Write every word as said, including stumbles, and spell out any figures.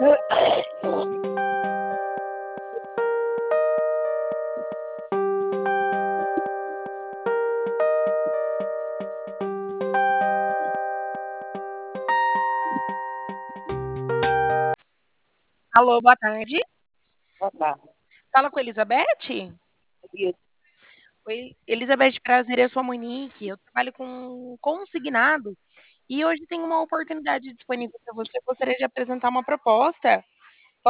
Alô, boa tarde. Boa tarde. Fala com a Elizabeth? Isso. Oi, Elizabeth, prazer, eu sou a Monique. Eu trabalho com consignado e hoje tem uma oportunidade disponível para você. Eu gostaria de apresentar uma proposta.